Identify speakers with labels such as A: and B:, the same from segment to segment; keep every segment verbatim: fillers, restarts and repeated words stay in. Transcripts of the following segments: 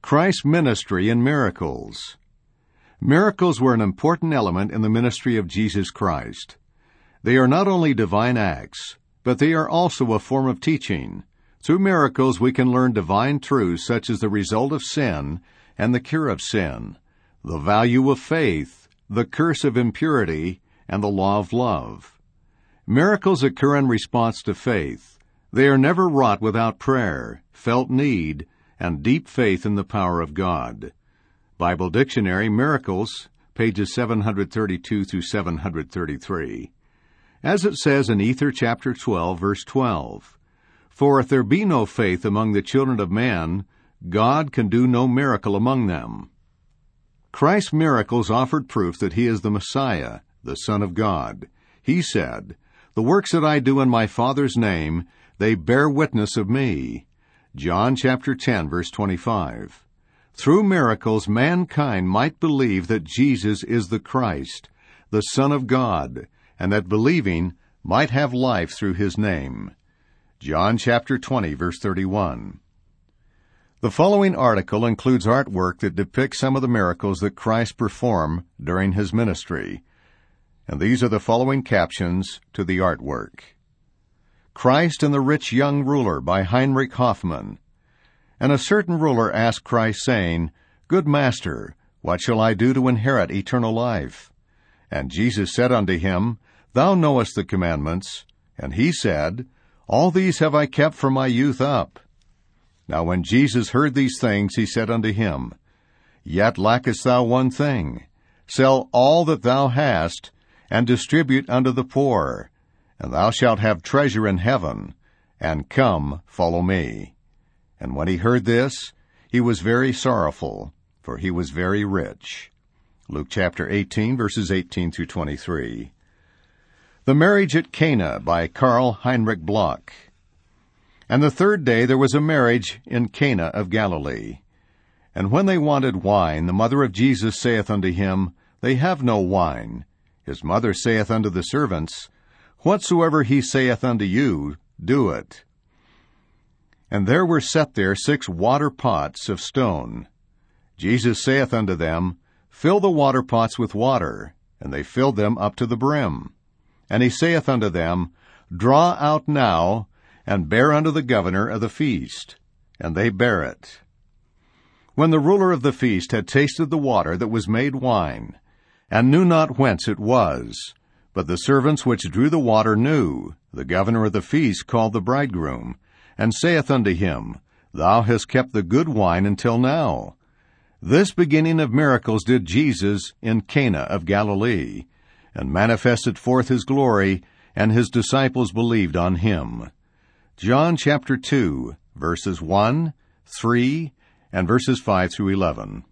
A: Christ's ministry and miracles. Miracles were an important element in the ministry of Jesus Christ. They are not only divine acts, but they are also a form of teaching. Through miracles we can learn divine truths such as the result of sin and the cure of sin, the value of faith, the curse of impurity, and the law of love. Miracles occur in response to faith. They are never wrought without prayer, felt need, and deep faith in the power of God. Bible Dictionary, Miracles, pages seven thirty-two through seven thirty-three. As it says in Ether chapter twelve, verse twelve, "For if there be no faith among the children of men, God can do no miracle among them." Christ's miracles offered proof that he is the Messiah, the Son of God. He said, "The works that I do in my Father's name, they bear witness of me." John chapter ten, verse twenty-five. Through miracles, mankind might believe that Jesus is the Christ, the Son of God, and that believing might have life through his name. John chapter twenty, verse thirty-one. The following article includes artwork that depicts some of the miracles that Christ performed during his ministry. And these are the following captions to the artwork. Christ and the Rich Young Ruler by Heinrich Hoffmann. And a certain ruler asked Christ, saying, "Good Master, what shall I do to inherit eternal life?" And Jesus said unto him, "Thou knowest the commandments." And he said, "All these have I kept from my youth up." Now when Jesus heard these things, he said unto him, "Yet lackest thou one thing. Sell all that thou hast, and distribute unto the poor, and thou shalt have treasure in heaven, and come, follow me." And when he heard this, he was very sorrowful, for he was very rich. Luke chapter eighteen, verses eighteen through twenty-three. The Marriage at Cana by Karl Heinrich Bloch. And the third day there was a marriage in Cana of Galilee. And when they wanted wine, the mother of Jesus saith unto him, They have no wine. His mother saith unto the servants, Whatsoever he saith unto you, do it. And there were set there six water pots of stone. Jesus saith unto them, Fill the water pots with water. And they filled them up to the brim. And he saith unto them, Draw out now, and bear unto the governor of the feast. And they bare it. When the ruler of the feast had tasted the water that was made wine, and knew not whence it was, but the servants which drew the water knew, the governor of the feast called the bridegroom, and saith unto him, Thou hast kept the good wine until now. This beginning of miracles did Jesus in Cana of Galilee, and manifested forth his glory, and his disciples believed on him. John chapter two, verses one, three, and verses five through eleven.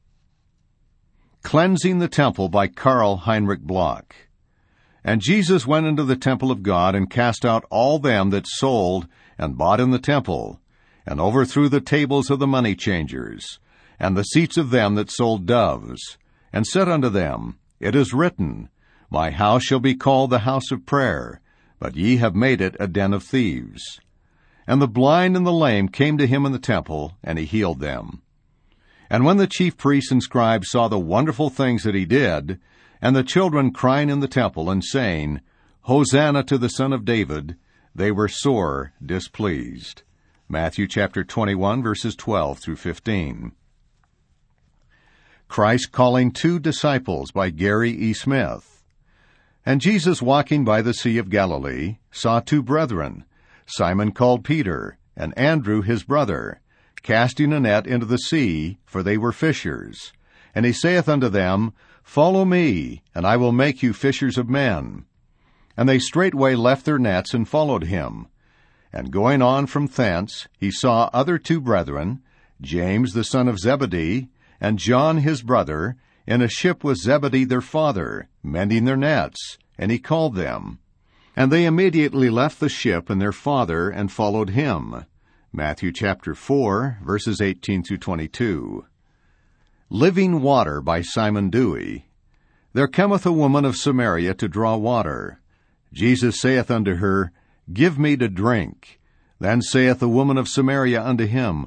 A: Cleansing the Temple by Karl Heinrich Bloch. And Jesus went into the temple of God, and cast out all them that sold and bought in the temple, and overthrew the tables of the money changers, and the seats of them that sold doves, and said unto them, It is written, My house shall be called the house of prayer, but ye have made it a den of thieves. And the blind and the lame came to him in the temple, and he healed them. And when the chief priests and scribes saw the wonderful things that he did, and the children crying in the temple and saying, Hosanna to the Son of David, they were sore displeased. Matthew chapter twenty-one, verses twelve through fifteen. Christ calling two disciples by Gary E. Smith. And Jesus, walking by the Sea of Galilee, saw two brethren, Simon called Peter, and Andrew his brother, casting a net into the sea, for they were fishers. And he saith unto them, Follow me, and I will make you fishers of men. And they straightway left their nets and followed him. And going on from thence, he saw other two brethren, James the son of Zebedee, and John his brother, in a ship with Zebedee their father, mending their nets, and he called them. And they immediately left the ship and their father, and followed him. Matthew chapter four, verses eighteen through twenty-two. Living Water by Simon Dewey. There cometh a woman of Samaria to draw water. Jesus saith unto her, Give me to drink. Then saith the woman of Samaria unto him,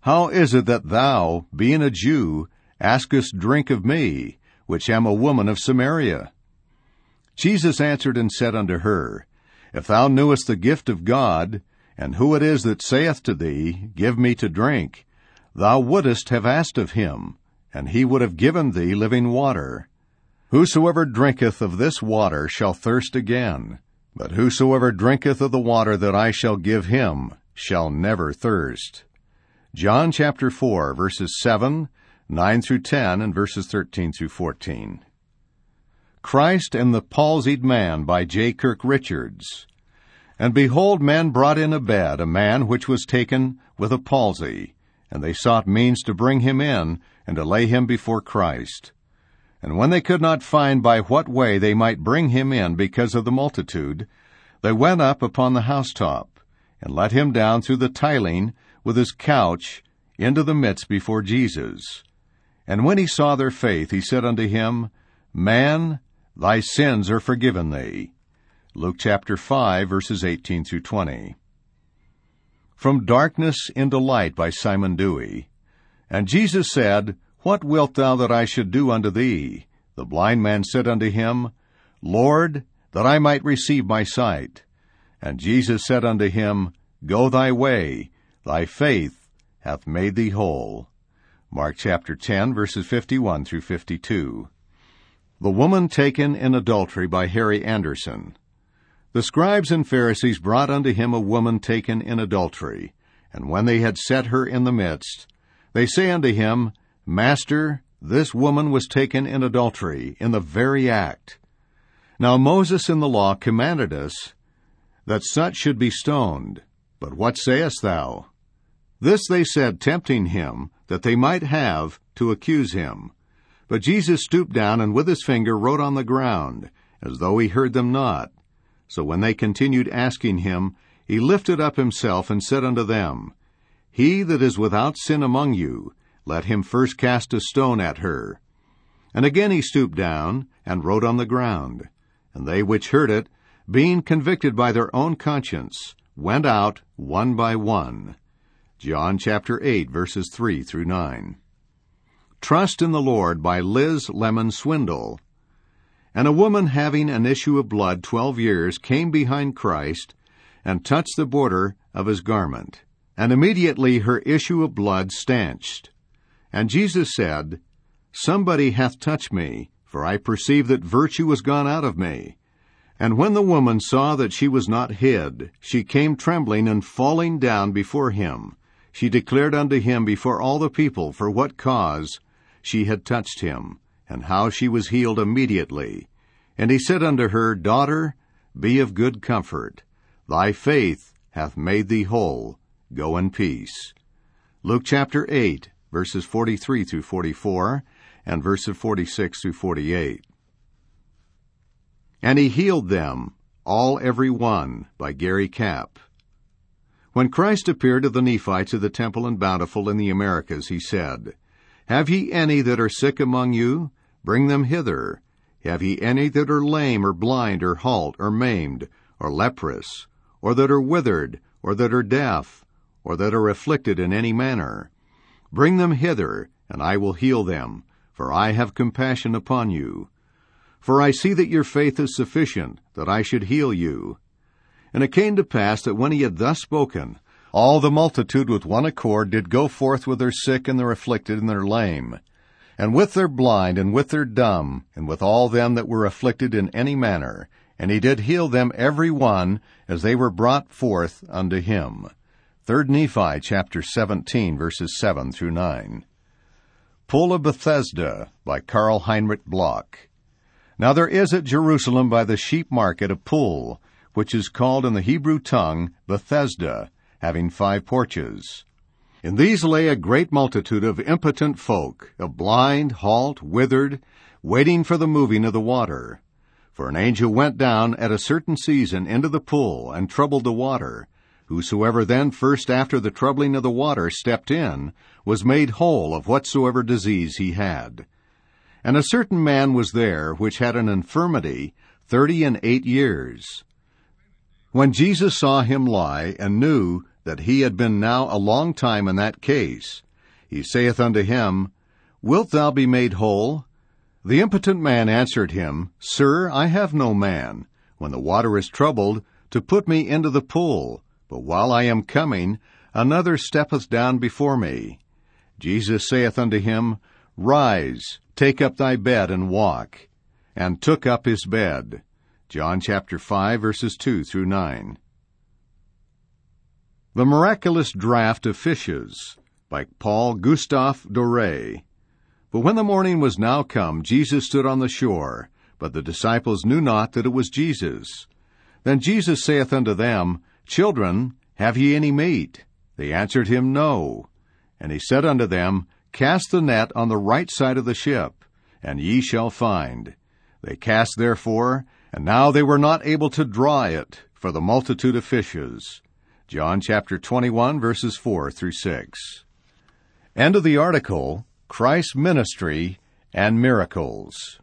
A: How is it that thou, being a Jew, askest drink of me, which am a woman of Samaria? Jesus answered and said unto her, If thou knewest the gift of God, and who it is that saith to thee, Give me to drink, thou wouldest have asked of him, and he would have given thee living water. Whosoever drinketh of this water shall thirst again, but whosoever drinketh of the water that I shall give him shall never thirst. John chapter four, verses seven, nine through ten, and verses thirteen through fourteen. Christ and the Palsied Man by J. Kirk Richards. And behold, men brought in a bed a man which was taken with a palsy, and they sought means to bring him in, and to lay him before Christ. And when they could not find by what way they might bring him in because of the multitude, they went up upon the housetop, and let him down through the tiling with his couch into the midst before Jesus. And when he saw their faith, he said unto him, Man, thy sins are forgiven thee. Luke chapter five, verses eighteen through twenty. From Darkness into Light by Simon Dewey. And Jesus said, What wilt thou that I should do unto thee? The blind man said unto him, Lord, that I might receive my sight. And Jesus said unto him, Go thy way, thy faith hath made thee whole. Mark chapter ten, verses fifty-one through fifty-two. The Woman Taken in Adultery by Harry Anderson. The scribes and Pharisees brought unto him a woman taken in adultery, and when they had set her in the midst, they say unto him, Master, this woman was taken in adultery, in the very act. Now Moses in the law commanded us that such should be stoned. But what sayest thou? This they said, tempting him, that they might have to accuse him. But Jesus stooped down, and with his finger wrote on the ground, as though he heard them not. So when they continued asking him, he lifted up himself, and said unto them, He that is without sin among you, let him first cast a stone at her. And again he stooped down, and wrote on the ground. And they which heard it, being convicted by their own conscience, went out one by one. John chapter eight, verses three through nine. Trust in the Lord by Liz Lemon Swindle. And a woman having an issue of blood twelve years came behind Christ, and touched the border of his garment. And immediately her issue of blood stanched. And Jesus said, Somebody hath touched me, for I perceive that virtue is gone out of me. And when the woman saw that she was not hid, she came trembling and falling down before him. She declared unto him before all the people for what cause she had touched him, and how she was healed immediately. And he said unto her, Daughter, be of good comfort. Thy faith hath made thee whole. Go in peace. Luke chapter eight, verses forty-three through forty-four, and verses forty-six through forty-eight. And he healed them, all every one, by Gary Capp. When Christ appeared to the Nephites of the Temple in Bountiful in the Americas, he said, Have ye any that are sick among you? Bring them hither. Have ye any that are lame, or blind, or halt, or maimed, or leprous, or that are withered, or that are deaf, or that are afflicted in any manner? Bring them hither, and I will heal them, for I have compassion upon you. For I see that your faith is sufficient, that I should heal you. And it came to pass that when he had thus spoken, all the multitude with one accord did go forth with their sick and their afflicted and their lame, and with their blind and with their dumb, and with all them that were afflicted in any manner, and he did heal them every one as they were brought forth unto him. Third Nephi chapter seventeen, verses seven through nine. Pool of Bethesda by Karl Heinrich Bloch. Now there is at Jerusalem by the sheep market a pool, which is called in the Hebrew tongue Bethesda, having five porches. In these lay a great multitude of impotent folk, of blind, halt, withered, waiting for the moving of the water. For an angel went down at a certain season into the pool, and troubled the water. Whosoever then first after the troubling of the water stepped in, was made whole of whatsoever disease he had. And a certain man was there, which had an infirmity thirty and eight years. When Jesus saw him lie, and knew that he had been now a long time in that case. He saith unto him, Wilt thou be made whole? The impotent man answered him, Sir, I have no man, when the water is troubled, to put me into the pool. But while I am coming, another steppeth down before me. Jesus saith unto him, Rise, take up thy bed, and walk. And took up his bed. John chapter five, verses two through nine. The Miraculous Draught of Fishes, by Paul Gustave Doré. But when the morning was now come, Jesus stood on the shore, but the disciples knew not that it was Jesus. Then Jesus saith unto them, Children, have ye any meat? They answered him, No. And he said unto them, Cast the net on the right side of the ship, and ye shall find. They cast therefore, and now they were not able to draw it, for the multitude of fishes. John chapter twenty-one, verses four through six. End of the article, Christ's Ministry and Miracles.